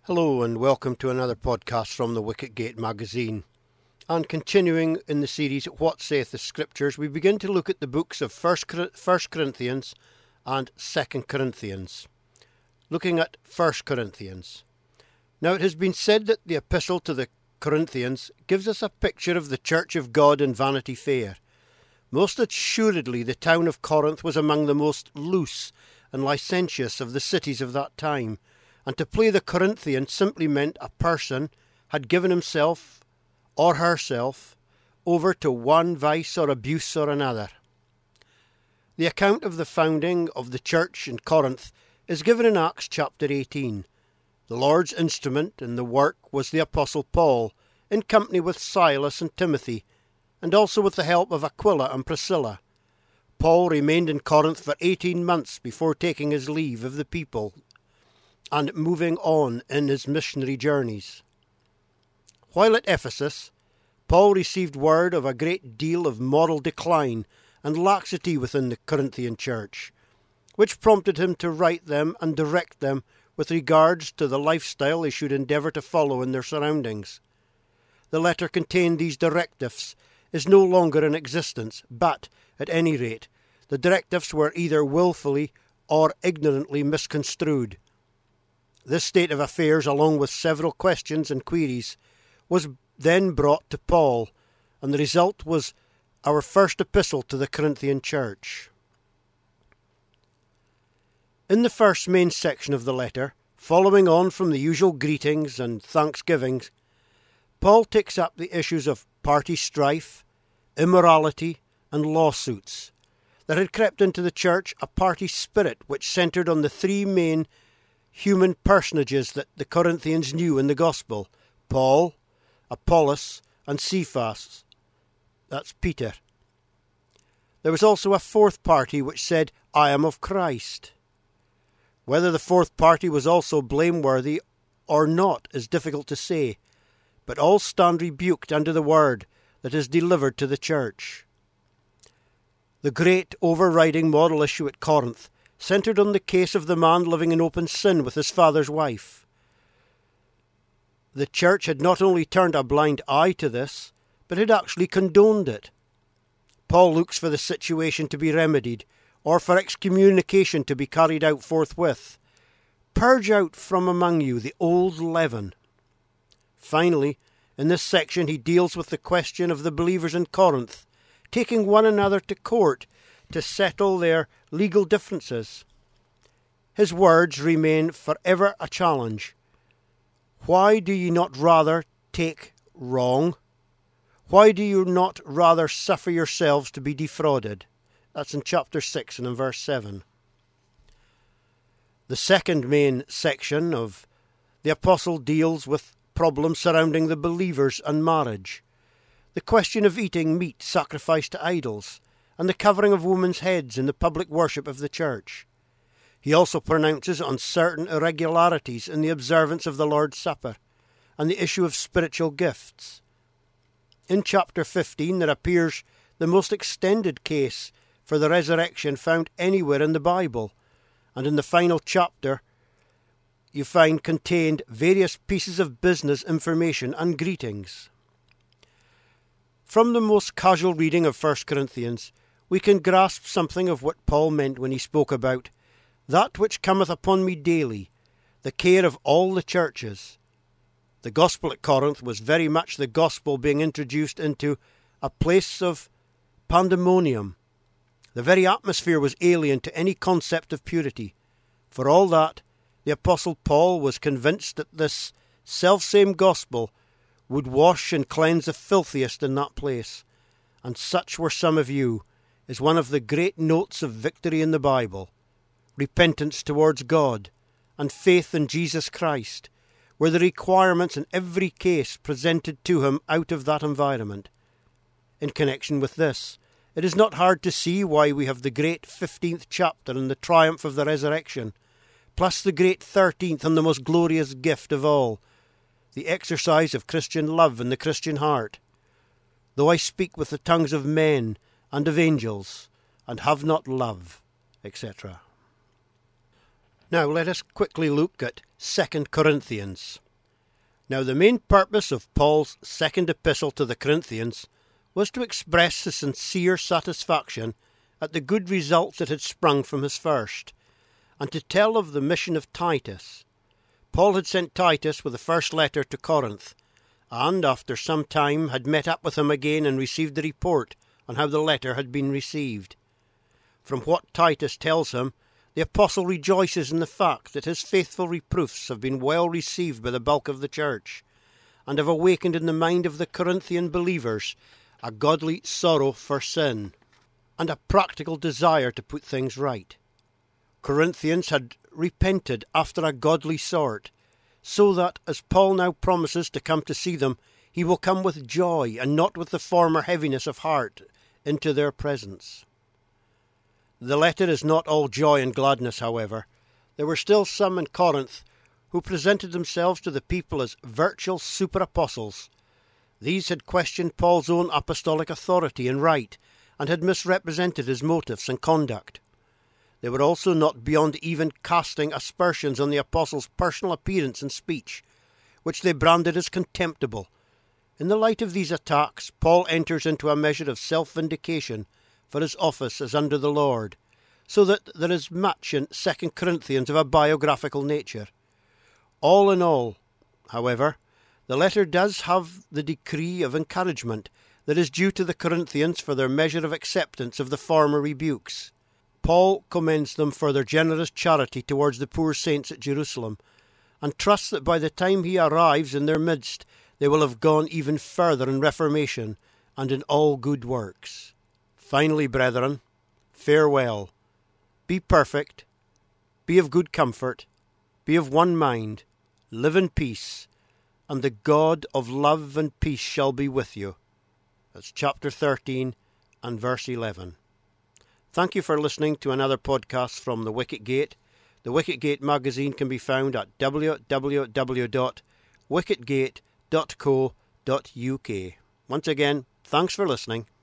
Hello and welcome to another podcast from the Wicketgate magazine. And continuing in the series What Saith the Scriptures, we begin to look at the books of 1 Corinthians and 2 Corinthians. Looking at 1 Corinthians. Now it has been said that the epistle to the Corinthians gives us a picture of the church of God in Vanity Fair. Most assuredly the town of Corinth was among the most loose and licentious of the cities of that time, and to play the Corinthian simply meant a person had given himself or herself over to one vice or abuse or another. The account of the founding of the church in Corinth is given in Acts chapter 18. The Lord's instrument in the work was the Apostle Paul, in company with Silas and Timothy, and also with the help of Aquila and Priscilla. Paul remained in Corinth for 18 months before taking his leave of the people and moving on in his missionary journeys. While at Ephesus, Paul received word of a great deal of moral decline and laxity within the Corinthian church, which prompted him to write them and direct them with regards to the lifestyle they should endeavour to follow in their surroundings. The letter contained these directives is no longer in existence, but, at any rate, the directives were either wilfully or ignorantly misconstrued. This state of affairs, along with several questions and queries, was then brought to Paul, and the result was our first epistle to the Corinthian church. In the first main section of the letter, following on from the usual greetings and thanksgivings, Paul takes up the issues of party strife, immorality, and lawsuits. There had crept into the church a party spirit which centred on the three main human personages that the Corinthians knew in the gospel: Paul, Apollos, and Cephas. That's Peter. There was also a fourth party which said, I am of Christ. Whether the fourth party was also blameworthy or not is difficult to say, but all stand rebuked under the word that is delivered to the church. The great overriding moral issue at Corinth centred on the case of the man living in open sin with his father's wife. The church had not only turned a blind eye to this, but had actually condoned it. Paul looks for the situation to be remedied, or for excommunication to be carried out forthwith. Purge out from among you the old leaven. Finally, in this section he deals with the question of the believers in Corinth, taking one another to court to settle their legal differences. His words remain forever a challenge. Why do you not rather take wrong? Why do you not rather suffer yourselves to be defrauded? That's in chapter 6 and in verse 7. The second main section of the apostle deals with problems surrounding the believers and marriage, the question of eating meat sacrificed to idols, and the covering of women's heads in the public worship of the church. He also pronounces on certain irregularities in the observance of the Lord's Supper, and the issue of spiritual gifts. In chapter 15 there appears the most extended case for the resurrection found anywhere in the Bible, and in the final chapter you find contained various pieces of business information and greetings. From the most casual reading of 1 Corinthians, we can grasp something of what Paul meant when he spoke about that which cometh upon me daily, the care of all the churches. The gospel at Corinth was very much the gospel being introduced into a place of pandemonium. The very atmosphere was alien to any concept of purity. For all that, the Apostle Paul was convinced that this selfsame gospel would wash and cleanse the filthiest in that place. And such were some of you, is one of the great notes of victory in the Bible. Repentance towards God and faith in Jesus Christ were the requirements in every case presented to him out of that environment. In connection with this, it is not hard to see why we have the great 15th chapter and the triumph of the resurrection, plus the great 13th and the most glorious gift of all, the exercise of Christian love in the Christian heart. Though I speak with the tongues of men and of angels, and have not love, etc. Now let us quickly look at 2 Corinthians. Now the main purpose of Paul's second epistle to the Corinthians was to express his sincere satisfaction at the good results that had sprung from his first, and to tell of the mission of Titus. Paul had sent Titus with the first letter to Corinth, and after some time had met up with him again and received the report on how the letter had been received. From what Titus tells him, the apostle rejoices in the fact that his faithful reproofs have been well received by the bulk of the church, and have awakened in the mind of the Corinthian believers a godly sorrow for sin, and a practical desire to put things right. Corinthians had repented after a godly sort, so that, as Paul now promises to come to see them, he will come with joy, and not with the former heaviness of heart, into their presence. The letter is not all joy and gladness, however. There were still some in Corinth who presented themselves to the people as virtual super-apostles. These had questioned Paul's own apostolic authority and right, and had misrepresented his motives and conduct. They were also not beyond even casting aspersions on the apostle's personal appearance and speech, which they branded as contemptible. In the light of these attacks, Paul enters into a measure of self-vindication for his office as under the Lord, so that there is much in 2 Corinthians of a biographical nature. All in all, however, the letter does have the decree of encouragement that is due to the Corinthians for their measure of acceptance of the former rebukes. Paul commends them for their generous charity towards the poor saints at Jerusalem, and trusts that by the time he arrives in their midst they will have gone even further in reformation and in all good works. Finally, brethren, farewell. Be perfect, be of good comfort, be of one mind, live in peace, and the God of love and peace shall be with you. That's chapter 13 and verse 11. Thank you for listening to another podcast from The Wicket Gate. The Wicket Gate magazine can be found at www.wicketgate.co.uk. Once again, thanks for listening.